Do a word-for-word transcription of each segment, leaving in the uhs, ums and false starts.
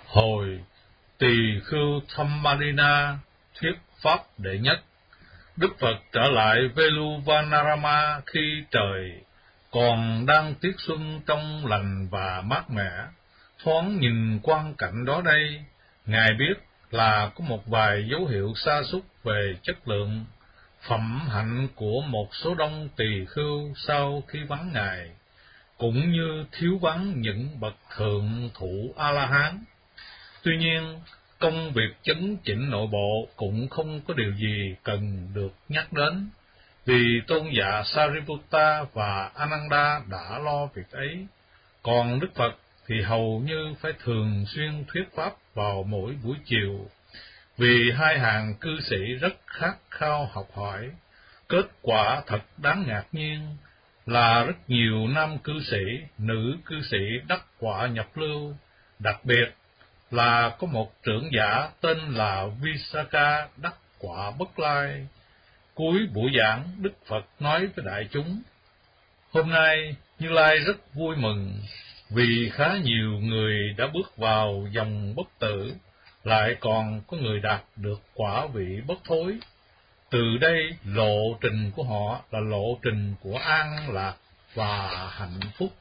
Hồi Tỳ Khưu Thammadina thuyết pháp đệ nhất, Đức Phật trở lại Veluvanarama khi trời còn đang tiết xuân trong lành và mát mẻ. Thoáng nhìn quang cảnh đó đây, Ngài biết là có một vài dấu hiệu sa sút về chất lượng phẩm hạnh của một số đông tỳ khưu sau khi vắng Ngài, cũng như thiếu vắng những bậc thượng thủ A-la-hán. Tuy nhiên, công việc chấn chỉnh nội bộ cũng không có điều gì cần được nhắc đến, vì tôn giả Sariputta và Ananda đã lo việc ấy. Còn Đức Phật thì hầu như phải thường xuyên thuyết pháp vào mỗi buổi chiều, vì hai hàng cư sĩ rất khát khao học hỏi. Kết quả thật đáng ngạc nhiên là rất nhiều nam cư sĩ, nữ cư sĩ đắc quả nhập lưu, đặc biệt là có một trưởng giả tên là Visakha đắc quả Bất Lai. Cuối buổi giảng, Đức Phật nói với đại chúng: hôm nay Như Lai rất vui mừng vì khá nhiều người đã bước vào dòng bất tử, lại còn có người đạt được quả vị bất thối. Từ đây lộ trình của họ là lộ trình của an lạc và hạnh phúc,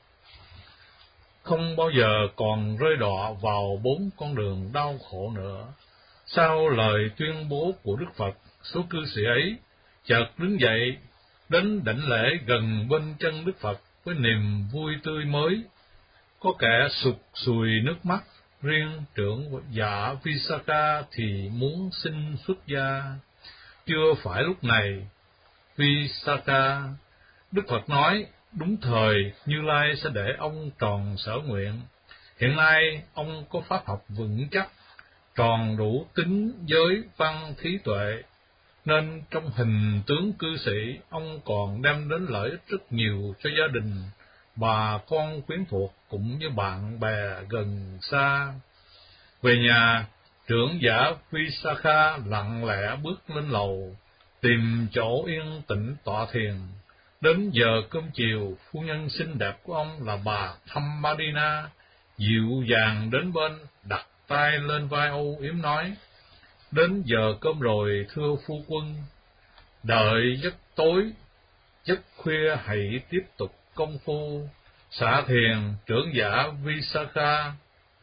không bao giờ còn rơi đọa vào bốn con đường đau khổ nữa. Sau lời tuyên bố của Đức Phật, số cư sĩ ấy chợt đứng dậy đến đảnh lễ gần bên chân Đức Phật với niềm vui tươi mới. Có kẻ sụt sùi nước mắt, riêng trưởng giả Visakha thì muốn xin xuất gia. Chưa phải lúc này, Visakha, Đức Phật nói: đúng thời, Như Lai sẽ để ông tròn sở nguyện. Hiện nay, ông có pháp học vững chắc, tròn đủ tính giới văn thí tuệ, nên trong hình tướng cư sĩ, ông còn đem đến lợi ích rất nhiều cho gia đình, bà con quyến thuộc, cũng như bạn bè gần xa. Về nhà, trưởng giả Visakha lặng lẽ bước lên lầu, tìm chỗ yên tĩnh tọa thiền. Đến giờ cơm chiều, phu nhân xinh đẹp của ông là bà Thammadina dịu dàng đến bên, đặt tay lên vai âu yếm nói: đến giờ cơm rồi thưa phu quân, đợi giấc tối, giấc khuya hãy tiếp tục công phu. Xả thiền, trưởng giả Visakha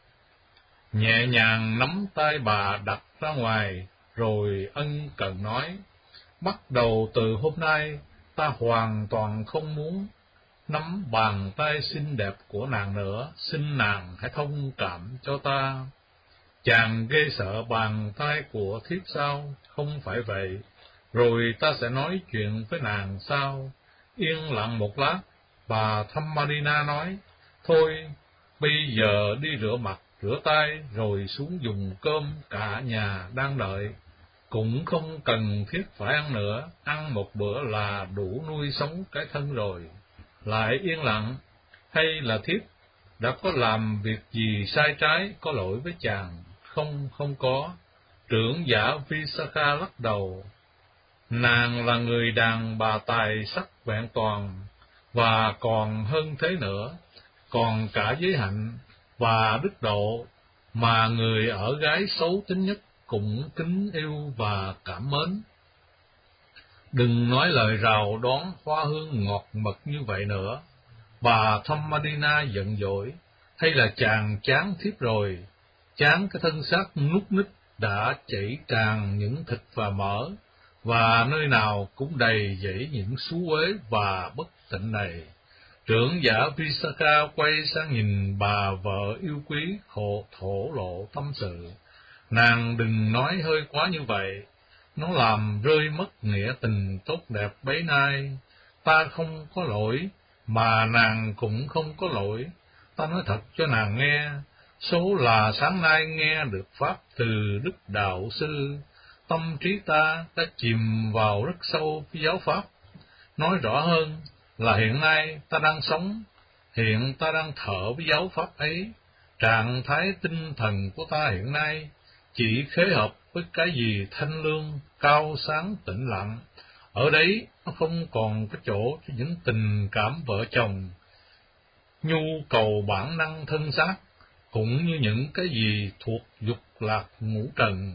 nhẹ nhàng nắm tay bà đặt ra ngoài, rồi ân cần nói: bắt đầu từ hôm nay, ta hoàn toàn không muốn nắm bàn tay xinh đẹp của nàng nữa, xin nàng hãy thông cảm cho ta. Chàng ghê sợ bàn tay của thiếp sao? Không phải vậy, rồi ta sẽ nói chuyện với nàng sau. Yên lặng một lát, bà Thammadina nói: thôi, bây giờ đi rửa mặt, rửa tay, rồi xuống dùng cơm, cả nhà đang đợi. Cũng không cần thiết phải ăn nữa, ăn một bữa là đủ nuôi sống cái thân rồi. Lại yên lặng: hay là thiếp đã có làm việc gì sai trái, có lỗi với chàng? Không, không có. Trưởng giả Visakha lắc đầu: nàng là người đàn bà tài sắc vẹn toàn, và còn hơn thế nữa, còn cả giới hạnh và đức độ mà người ở gái xấu tính nhất cũng kính yêu và cảm mến. Đừng nói lời rào đoán hoa hương ngọt mật như vậy nữa. Bà Thammadina giận dỗi: hay là chàng chán thiếp rồi? Chán cái thân xác nút nít đã chảy tràn những thịt và mỡ, và nơi nào cũng đầy dẫy những xú uế và bất tịnh này. Trưởng giả Visakha quay sang nhìn bà vợ yêu quý, khổ thổ lộ tâm sự: nàng đừng nói hơi quá như vậy, nó làm rơi mất nghĩa tình tốt đẹp bấy nay. Ta không có lỗi, mà nàng cũng không có lỗi. Ta nói thật cho nàng nghe, số là sáng nay nghe được pháp từ Đức Đạo Sư, tâm trí ta đã chìm vào rất sâu với giáo pháp. Nói rõ hơn là hiện nay ta đang sống, hiện ta đang thở với giáo pháp ấy. Trạng thái tinh thần của ta hiện nay chỉ khế hợp với cái gì thanh lương, cao sáng, tĩnh lặng. Ở đấy nó không còn có chỗ cho những tình cảm vợ chồng, nhu cầu bản năng thân xác, cũng như những cái gì thuộc dục lạc ngũ trần.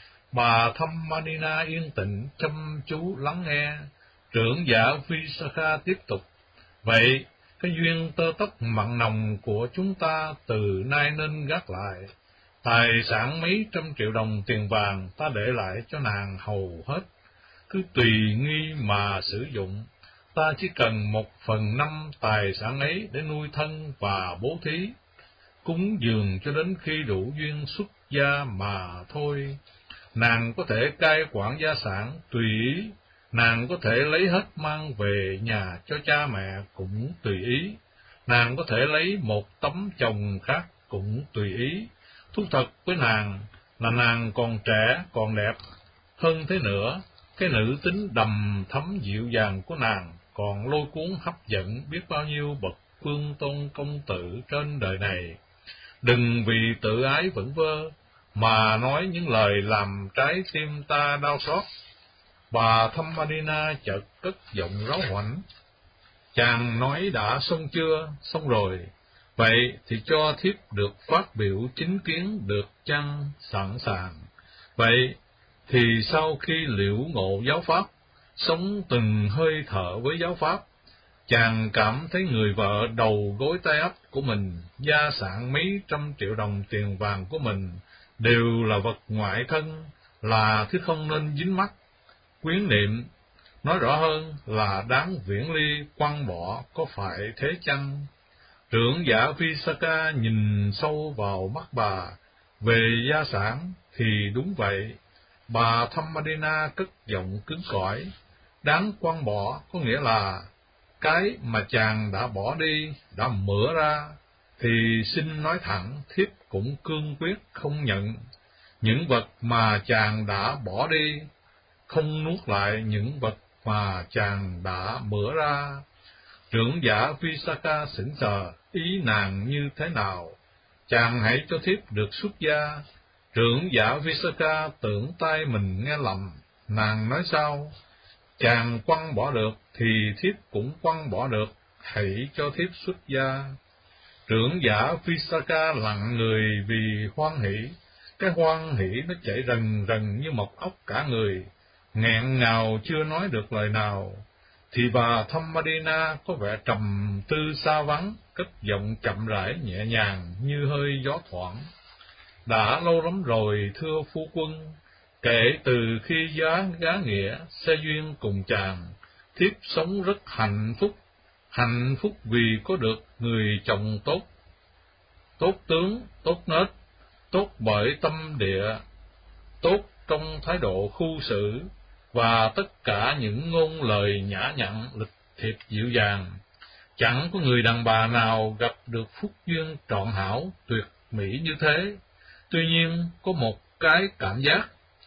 Bà Thammadina yên tĩnh chăm chú lắng nghe. Trưởng giả Visakha tiếp tục: vậy cái duyên tơ tóc mặn nồng của chúng ta từ nay nên gác lại. Tài sản mấy trăm triệu đồng tiền vàng ta để lại cho nàng hầu hết, cứ tùy nghi mà sử dụng. Ta chỉ cần một phần năm tài sản ấy để nuôi thân và bố thí, cúng dường cho đến khi đủ duyên xuất gia mà thôi. Nàng có thể cai quản gia sản tùy ý, nàng có thể lấy hết mang về nhà cho cha mẹ cũng tùy ý, nàng có thể lấy một tấm chồng khác cũng tùy ý. Thú thật với nàng là nàng còn trẻ, còn đẹp. Hơn thế nữa, cái nữ tính đầm thấm dịu dàng của nàng còn lôi cuốn hấp dẫn biết bao nhiêu bậc vương tôn công tử trên đời này. Đừng vì tự ái vẩn vơ mà nói những lời làm trái tim ta đau xót. Bà Thammadina chợt cất giọng ráu hoảnh: chàng nói đã xong chưa? Xong rồi. Vậy thì cho thiếp được phát biểu chính kiến được chăng? Sẵn sàng. Vậy thì sau khi liễu ngộ giáo pháp, sống từng hơi thở với giáo pháp, chàng cảm thấy người vợ đầu gối tay ấp của mình, gia sản mấy trăm triệu đồng tiền vàng của mình đều là vật ngoại thân, là thứ không nên dính mắc, quyến niệm, nói rõ hơn là đáng viễn ly quăng bỏ, có phải thế chăng? Trưởng giả Visakha nhìn sâu vào mắt bà. Về gia sản thì đúng vậy. Bà Thammadina cất giọng cứng cỏi: đáng quăng bỏ có nghĩa là cái mà chàng đã bỏ đi, đã mửa ra, thì xin nói thẳng, thiếp cũng cương quyết không nhận. Những vật mà chàng đã bỏ đi, không nuốt lại những vật mà chàng đã mửa ra. Trưởng giả Visakha sững sờ, ý nàng như thế nào? Chàng hãy cho thiếp được xuất gia. Trưởng giả Visakha tưởng tai mình nghe lầm. Nàng nói sao? Chàng quăng bỏ được thì thiếp cũng quăng bỏ được, hãy cho thiếp xuất gia. Trưởng giả Visakha lặng người vì hoan hỷ. Cái hoan hỷ nó chảy rần rần như mọc ốc cả người, nghẹn ngào chưa nói được lời nào. Thì bà Thammadina có vẻ trầm tư xa vắng, cất giọng chậm rãi nhẹ nhàng như hơi gió thoảng: đã lâu lắm rồi thưa phu quân, kể từ khi giá gá nghĩa xe duyên cùng chàng, thiếp sống rất hạnh phúc. Hạnh phúc vì có được người chồng tốt, tốt tướng, tốt nết, tốt bởi tâm địa, tốt trong thái độ khu xử, và tất cả những ngôn lời nhã nhặn, lịch thiệp dịu dàng. Chẳng có người đàn bà nào gặp được phúc duyên trọn hảo, tuyệt mỹ như thế. Tuy nhiên, có một cái cảm giác,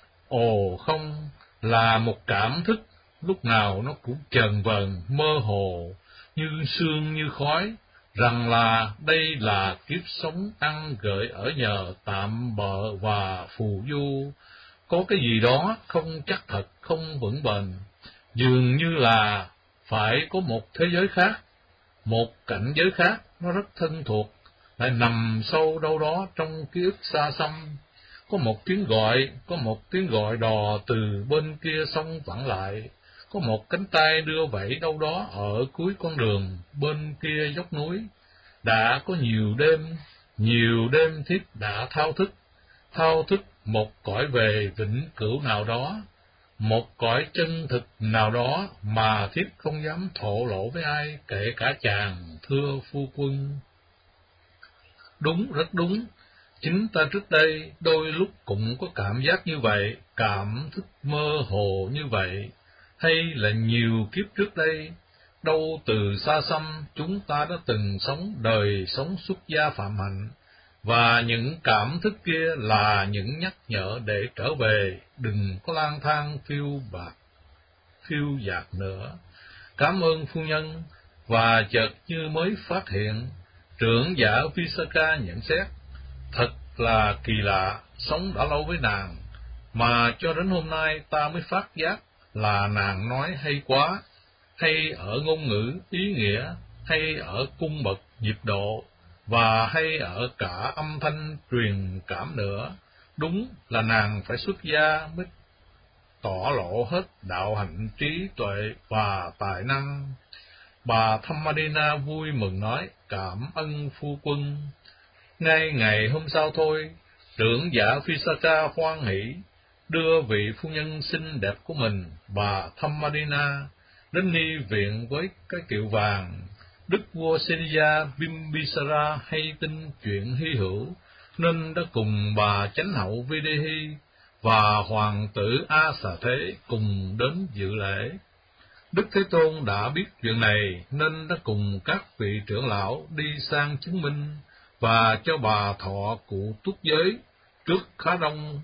ồ không, là một cảm thức, lúc nào nó cũng chờn vờn, mơ hồ, như sương như khói, rằng là đây là kiếp sống ăn gợi ở nhờ tạm bợ và phù du. Có cái gì đó không chắc thật, không vững bền, dường như là phải có một thế giới khác, một cảnh giới khác, nó rất thân thuộc, lại nằm sâu đâu đó trong ký ức xa xăm. Có một tiếng gọi, có một tiếng gọi đò từ bên kia sông vẳng lại, có một cánh tay đưa vẫy đâu đó ở cuối con đường bên kia dốc núi. Đã có nhiều đêm, nhiều đêm thiếp đã thao thức, thao thức một cõi về vĩnh cửu nào đó, một cõi chân thực nào đó mà thiếp không dám thổ lộ với ai, kể cả chàng, thưa phu quân. Đúng, rất đúng. Chính ta trước đây đôi lúc cũng có cảm giác như vậy, cảm thức mơ hồ như vậy. Hay là nhiều kiếp trước đây, đâu từ xa xăm chúng ta đã từng sống đời sống xuất gia phạm hạnh, và những cảm thức kia là những nhắc nhở để trở về, đừng có lang thang phiêu bạc, phiêu dạt nữa. Cảm ơn phu nhân. Và chợt như mới phát hiện, trưởng giả Visakha nhận xét, thật là kỳ lạ, sống đã lâu với nàng, mà cho đến hôm nay ta mới phát giác là nàng nói hay quá, hay ở ngôn ngữ, ý nghĩa, hay ở cung bậc, nhịp độ, và hay ở cả âm thanh truyền cảm nữa. Đúng là nàng phải xuất gia mới tỏ lộ hết đạo hạnh, trí tuệ và tài năng. Bà Thammadina vui mừng nói: cảm ơn phu quân. Ngay ngày hôm sau thôi, trưởng giả Visakha hoan hỷ đưa vị phu nhân xinh đẹp của mình, bà Thammadina, đến ni viện với cái kiệu vàng. Đức vua Seniya Bimbisara hay tin chuyện hy hữu, nên đã cùng bà chánh hậu Videhi và hoàng tử A Xà Thế cùng đến dự lễ. Đức Thế Tôn đã biết chuyện này, nên đã cùng các vị trưởng lão đi sang chứng minh và cho bà thọ cụ túc giới trước khá đông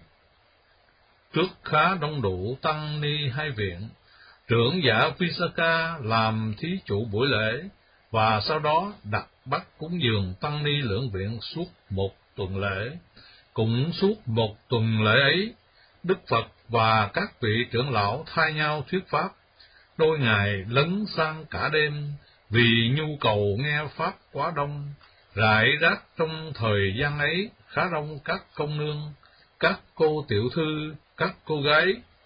trước khá đông đủ tăng ni hai viện. Trưởng giả Visakha làm thí chủ buổi lễ, và sau đó đặt bắt cúng dường tăng ni lưỡng viện suốt một tuần lễ. Cũng suốt một tuần lễ ấy, Đức Phật và các vị trưởng lão thay nhau thuyết pháp. Đôi ngày lấn sang cả đêm, vì nhu cầu nghe pháp quá đông. Rải rác trong thời gian ấy khá đông các công nương, các cô tiểu thư, các cô gái,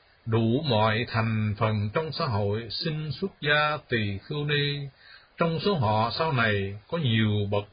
đủ mọi thành phần trong xã hội xin xuất gia tỳ khưu ni. Trong số họ sau này có nhiều bậc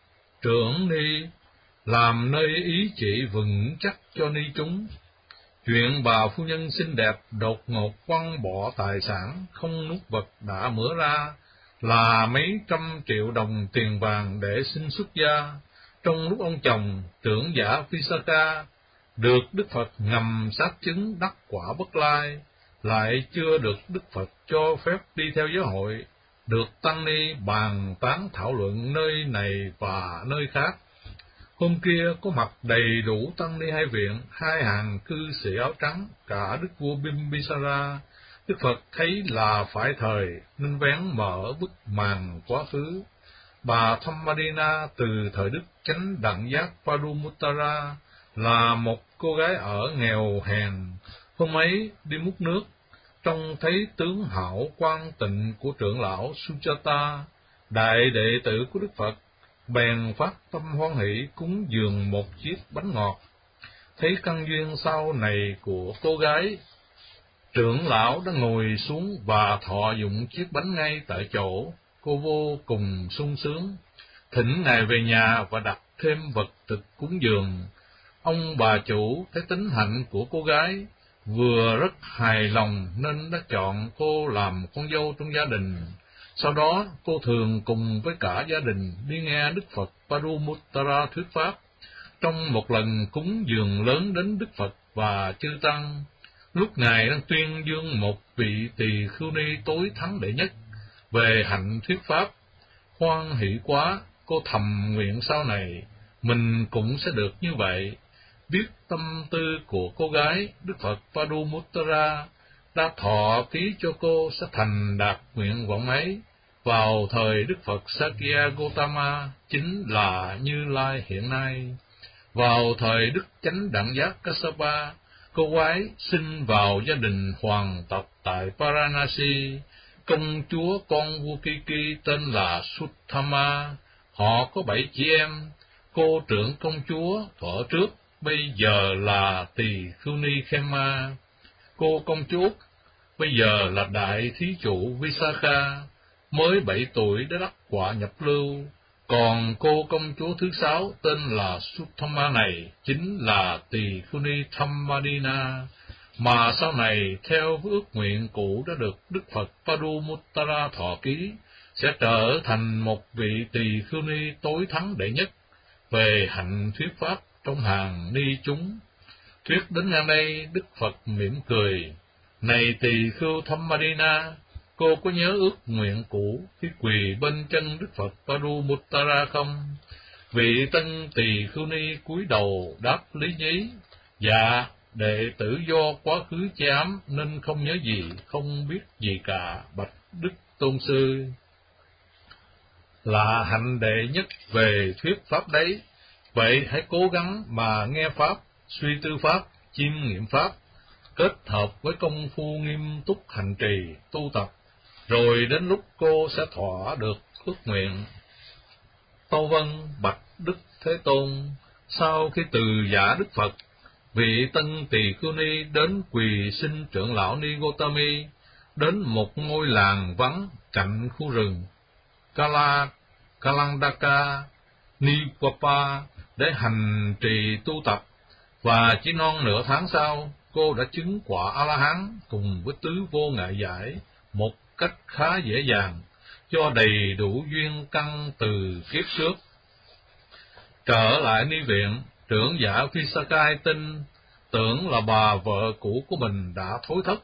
trưởng ni, làm nơi ý chỉ vững chắc cho ni chúng. Chuyện bà phu nhân xinh đẹp đột ngột quăng bỏ tài sản không nuốt vật đã mở ra là mấy trăm triệu đồng tiền vàng để xin xuất gia, trong lúc ông chồng trưởng giả Visakha được Đức Phật ngầm xác chứng đắc quả Bất Lai, lại chưa được Đức Phật cho phép đi theo giáo hội, được tăng ni bàn tán thảo luận nơi này và nơi khác. Hôm kia có mặt đầy đủ tăng ni hai viện, hai hàng cư sĩ áo trắng, cả Đức vua Bimbisara. Đức Phật thấy là phải thời, nên vén mở bức màn quá khứ. Bà Thammadina từ thời Đức Chánh Đẳng Giác Padumuttara là một cô gái ở nghèo hèn. Hôm ấy đi múc nước, trông thấy tướng hảo quan tịnh của trưởng lão Sujata, đại đệ tử của Đức Phật, bèn phát tâm hoan hỷ cúng dường một chiếc bánh ngọt. Thấy căn duyên sau này của cô gái, trưởng lão đã ngồi xuống và thọ dụng chiếc bánh ngay tại chỗ. Cô vô cùng sung sướng, thỉnh ngài về nhà và đặt thêm vật thực cúng dường. Ông bà chủ thấy tính hạnh của cô gái, vừa rất hài lòng nên đã chọn cô làm con dâu trong gia đình. Sau đó cô thường cùng với cả gia đình đi nghe Đức Phật Padumuttara thuyết pháp. Trong một lần cúng dường lớn đến Đức Phật và chư tăng, lúc ngài đang tuyên dương một vị tỳ khưu ni tối thắng đệ nhất về hạnh thuyết pháp, hoan hỷ quá, cô thầm nguyện sau này mình cũng sẽ được như vậy. Biết tâm tư của cô gái, Đức Phật Padumuttara đã thọ ký cho cô sẽ thành đạt nguyện vọng ấy. Vào thời Đức Phật Sakya Gotama, chính là Như Lai hiện nay. Vào thời Đức Chánh Đẳng Giác Kassapa, cô gái sinh vào gia đình hoàng tộc tại Varanasi. Công chúa con vua Kiki tên là Suttama. Họ có bảy chị em. Cô trưởng công chúa thuở trước bây giờ là tỳ khưu ni Khema. Cô công chúa bây giờ là đại thí chủ Visakha, mới bảy tuổi đã đắc quả nhập lưu. Còn cô công chúa thứ sáu tên là Suttama này chính là tỳ khưu ni Thammadina, mà sau này theo ước nguyện cũ đã được Đức Phật Padumuttara thọ ký, sẽ trở thành một vị tỳ khưu ni tối thắng đệ nhất về hạnh thuyết pháp trong hàng ni chúng. Thuyết đến ngang đây, Đức Phật mỉm cười: này tỳ khưu Thammadina, cô có nhớ ước nguyện cũ khi quỳ bên chân Đức Phật Padumuttara không? Vị tân tỳ khưu ni cúi đầu đáp lý nhí: dạ, đệ tử do quá khứ che ám nên không nhớ gì, không biết gì cả, bạch Đức Tôn Sư. Là hạnh đệ nhất về thuyết pháp đấy, vậy hãy cố gắng mà nghe pháp, suy tư pháp, chiêm nghiệm pháp, kết hợp với công phu nghiêm túc hành trì, tu tập, rồi đến lúc cô sẽ thỏa được ước nguyện. tâu vân bạch Đức Thế Tôn. Sau khi từ giả Đức Phật, vị Tân Tỳ Khưu Ni đến quỳ xin trưởng lão Ni Gotami đến một ngôi làng vắng cạnh khu rừng Kala Kalandaka Nipapa để hành trì tu tập, và chỉ non nửa tháng sau, cô đã chứng quả A-la-hán cùng với tứ vô ngại giải một cách khá dễ dàng, do đầy đủ duyên căn từ kiếp trước. Trở lại ni viện, trưởng giả Visakai tin tưởng là bà vợ cũ của mình đã thối thất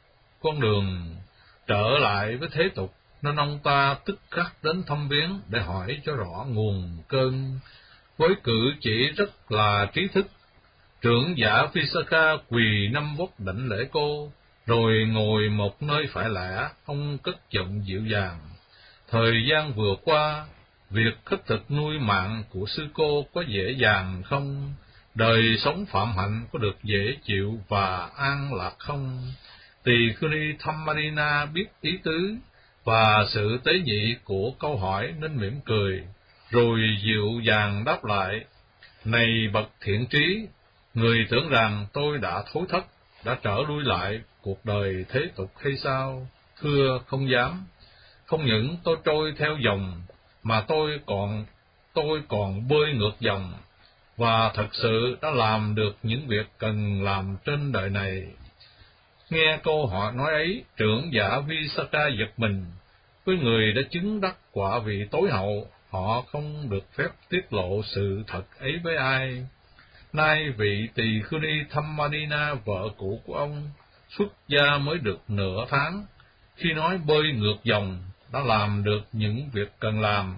con đường trở lại với thế tục, nên ông ta tức khắc đến thăm viếng để hỏi cho rõ nguồn cơn. Với cử chỉ rất là trí thức, trưởng giả Visakha quỳ năm vóc đảnh lễ cô, rồi ngồi một nơi phải lẽ. Ông cất giọng dịu dàng: thời gian vừa qua, việc khất thực nuôi mạng của sư cô có dễ dàng không? Đời sống phạm hạnh có được dễ chịu và an lạc không? Tỳ Khưu Ni Thammadina biết ý tứ và sự tế nhị của câu hỏi nên mỉm cười, rồi dịu dàng đáp lại: này bậc thiện trí, người tưởng rằng tôi đã thối thất, đã trở lui lại cuộc đời thế tục hay sao? Thưa không dám. Không những tôi trôi theo dòng, mà tôi còn tôi còn bơi ngược dòng, và thật sự đã làm được những việc cần làm trên đời này. Nghe câu hỏi nói ấy, trưởng giả Visakha giật mình. Với người đã chứng đắc quả vị tối hậu, họ không được phép tiết lộ sự thật ấy với ai. Nay vị Tỳ Khưu Ni Thammadina, vợ cũ của ông, xuất gia mới được nửa tháng, khi nói bơi ngược dòng, đã làm được những việc cần làm,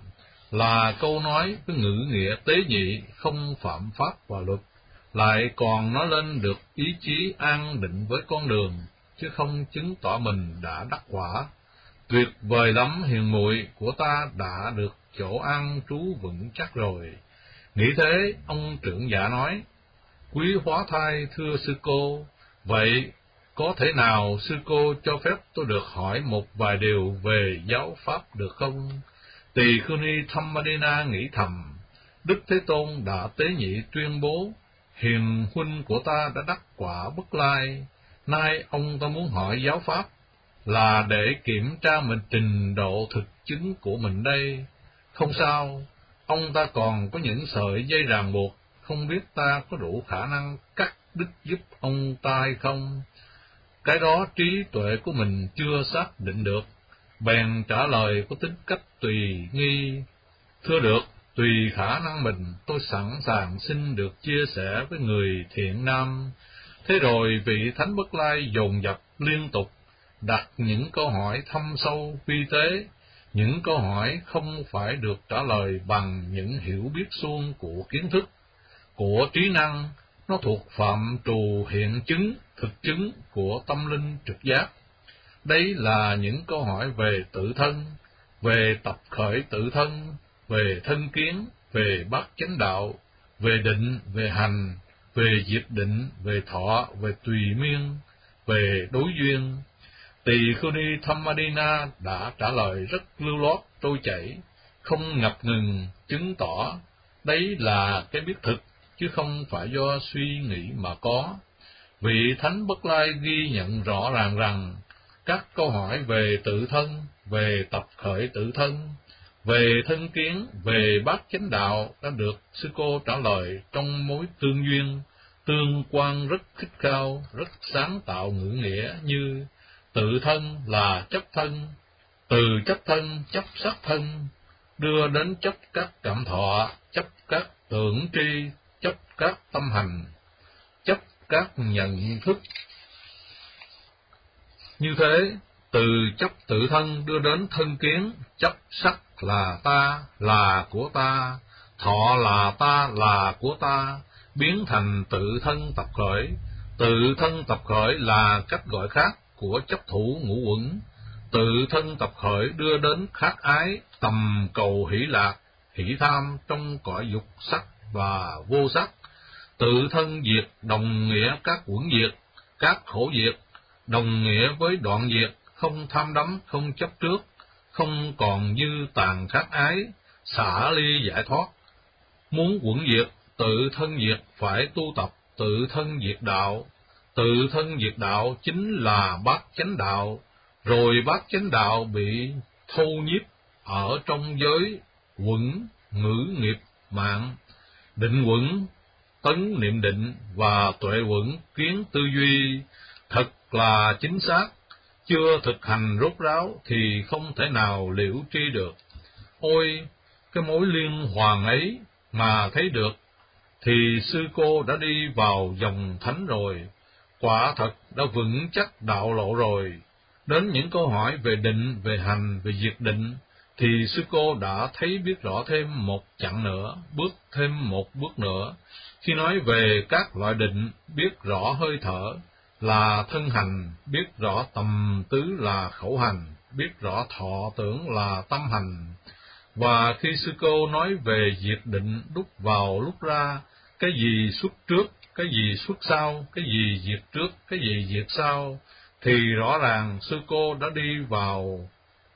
là câu nói với ngữ nghĩa tế nhị, không phạm pháp và luật, lại còn nói lên được ý chí an định với con đường, chứ không chứng tỏ mình đã đắc quả. Tuyệt vời lắm, hiền muội của ta đã được chỗ an trú vững chắc rồi. Nghĩ thế, ông trưởng giả nói: quý hóa thai thưa sư cô, vậy có thể nào sư cô cho phép tôi được hỏi một vài điều về giáo pháp được không? Tỳ Khưu Ni Thammadina nghĩ thầm: Đức Thế Tôn đã tế nhị tuyên bố hiền huynh của ta đã đắc quả Bất Lai. Nay ông ta muốn hỏi giáo pháp là để kiểm tra mình trình độ thực chứng của mình đây. Không sao, ông ta còn có những sợi dây ràng buộc, không biết ta có đủ khả năng cắt đứt giúp ông ta hay không. Cái đó trí tuệ của mình chưa xác định được. Bèn trả lời có tính cách tùy nghi: thưa được, tùy khả năng mình, tôi sẵn sàng xin được chia sẻ với người thiện nam. Thế rồi vị Thánh Bất Lai dồn dập liên tục đặt những câu hỏi thâm sâu vi tế, những câu hỏi không phải được trả lời bằng những hiểu biết suông của kiến thức, của trí năng. Nó thuộc phạm trù hiện chứng, thực chứng của tâm linh trực giác. Đấy là những câu hỏi về tự thân, về tập khởi tự thân, về thân kiến, về bát chánh đạo, về định, về hành, về diệt định, về thọ, về tùy miên, về đối duyên. Tỳ Khưu Ni Thammadina đã trả lời rất lưu loát, trôi chảy, không ngập ngừng, chứng tỏ đấy là cái biết thực, chứ không phải do suy nghĩ mà có. Vị Thánh Bất Lai ghi nhận rõ ràng rằng các câu hỏi về tự thân, về tập khởi tự thân, về thân kiến, về bát chánh đạo đã được sư cô trả lời trong mối tương duyên, tương quan rất khích khao, rất sáng tạo ngữ nghĩa như: tự thân là chấp thân, từ chấp thân chấp sắc thân, đưa đến chấp các cảm thọ, chấp các tưởng tri, chấp các tâm hành, chấp các nhận thức. Như thế, từ chấp tự thân đưa đến thân kiến, chấp sắc là ta, là của ta, thọ là ta, là của ta, biến thành tự thân tập khởi. Tự thân tập khởi là cách gọi khác của chấp thủ ngũ uẩn. Tự thân tập khởi đưa đến khát ái, tầm cầu hỷ lạc, hỷ tham trong cõi dục sắc và vô sắc. Tự thân diệt đồng nghĩa các uẩn diệt, các khổ diệt, đồng nghĩa với đoạn diệt, không tham đắm, không chấp trước, không còn dư tàn khát ái, xả ly giải thoát. Muốn quẩn diệt, tự thân diệt, phải tu tập tự thân diệt đạo. Tự thân diệt đạo chính là bát chánh đạo, rồi bát chánh đạo bị thâu nhiếp ở trong giới quẩn, ngữ, nghiệp, mạng, định quẩn, tấn niệm định và tuệ quẩn, kiến tư duy, thật là chính xác. Chưa thực hành rốt ráo thì không thể nào liễu tri được. Ôi, cái mối liên hoàn ấy mà thấy được, thì sư cô đã đi vào dòng thánh rồi, quả thật đã vững chắc đạo lộ rồi. Đến những câu hỏi về định, về hành, về diệt định, thì sư cô đã thấy biết rõ thêm một chặng nữa, bước thêm một bước nữa. Khi nói về các loại định, biết rõ hơi thở là thân hành, biết rõ tầm tứ là khẩu hành, biết rõ thọ tưởng là tâm hành. Và khi sư cô nói về diệt định, đúc vào lúc ra, cái gì xuất trước, cái gì xuất sau, cái gì diệt trước, cái gì diệt sau, thì rõ ràng sư cô đã đi vào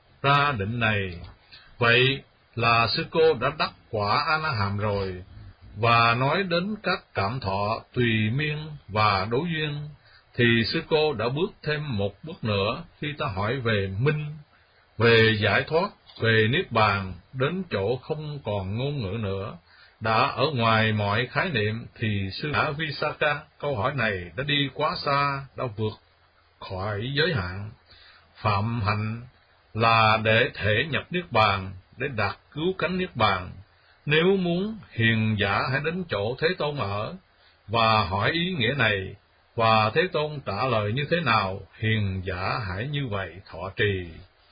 ra định này. Vậy là sư cô đã đắc quả A-la-hàm rồi. Và nói đến các cảm thọ tùy miên và đối duyên, thì sư cô đã bước thêm một bước nữa khi ta hỏi về minh, về giải thoát, về niết bàn, đến chỗ không còn ngôn ngữ nữa, đã ở ngoài mọi khái niệm, thì sư giả Visakha câu hỏi này đã đi quá xa, đã vượt khỏi giới hạn. Phạm hạnh là để thể nhập niết bàn, để đạt cứu cánh niết bàn. Nếu muốn, hiền giả hãy đến chỗ Thế Tôn ở và hỏi ý nghĩa này, và Thế Tôn trả lời như thế nào, hiền giả hãy như vậy thọ trì.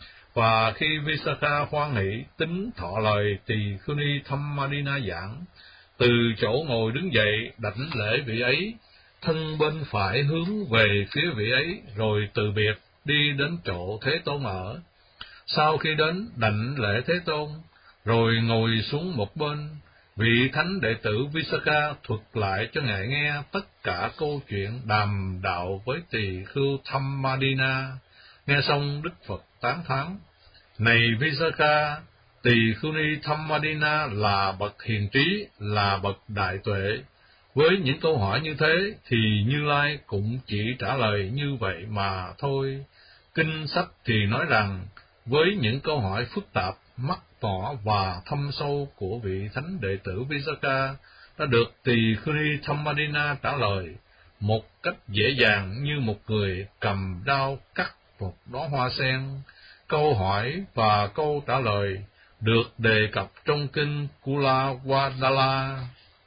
Và khi Visakha hoan hỷ tính thọ lời Tỳ Khưu Ni Thammadina giảng, từ chỗ ngồi đứng dậy đảnh lễ vị ấy, thân bên phải hướng về phía vị ấy, rồi từ biệt đi đến chỗ Thế Tôn ở. Sau khi đến đảnh lễ Thế Tôn, rồi ngồi xuống một bên, vị thánh đệ tử Visakha thuật lại cho ngài nghe tất cả câu chuyện đàm đạo với Tỳ Khưu Thammadina. Nghe xong Đức Phật tán thán: Này Visakha, Tỳ Khưu Ni Thammadina là bậc hiền trí, là bậc đại tuệ. Với những câu hỏi như thế thì Như Lai cũng chỉ trả lời như vậy mà thôi. Kinh sách thì nói rằng, với những câu hỏi phức tạp, mắc mỏ và thâm sâu của vị thánh đệ tử Visakha đã được Tỳ Khưu Ni Thammadina trả lời một cách dễ dàng, như một người cầm đao cắt một đóa hoa sen. Câu hỏi và câu trả lời được đề cập trong kinh Kula Wadala.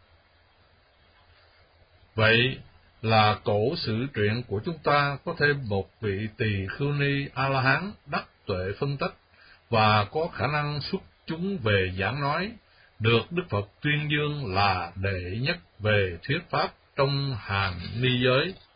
Vậy là cổ sử truyện của chúng ta có thêm một vị Tỳ Khưu Ni A-la-hán đắc tuệ phân tích và có khả năng xuất chúng về giảng nói, được Đức Phật tuyên dương là đệ nhất về thuyết pháp trong hàng ni giới.